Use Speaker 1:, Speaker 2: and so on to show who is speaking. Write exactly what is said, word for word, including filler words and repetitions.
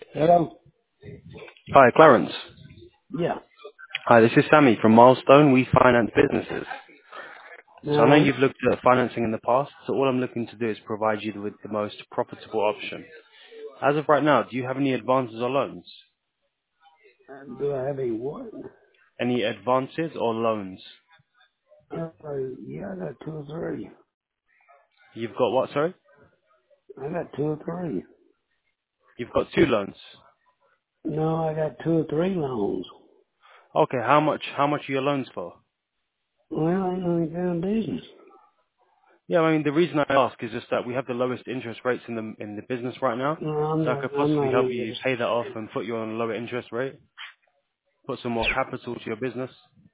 Speaker 1: Hello?
Speaker 2: Hi, Clarence.
Speaker 1: Yeah.
Speaker 2: Hi, this is Sammy from Milestone. We finance businesses. So I know
Speaker 1: Alright.
Speaker 2: you've looked at financing in the past, so all I'm looking to do is provide you with the most profitable option. As of right now, do you have any advances or loans?
Speaker 1: Uh, Do I have a what?
Speaker 2: Any advances or loans?
Speaker 1: Uh, yeah, I got two or three.
Speaker 2: You've got what, sorry?
Speaker 1: I got two or three.
Speaker 2: You've got two loans.
Speaker 1: No, I got two or three loans.
Speaker 2: Okay, how much, how much are your loans for?
Speaker 1: Well, I ain't only found business.
Speaker 2: Yeah, I mean, the reason I ask is just that we have the lowest interest rates in the, in the business right now.
Speaker 1: No, I'm
Speaker 2: So I
Speaker 1: not,
Speaker 2: could
Speaker 1: I'm
Speaker 2: possibly
Speaker 1: not
Speaker 2: help you
Speaker 1: interested.
Speaker 2: pay that off and put you on a lower interest rate, put some more capital to your business.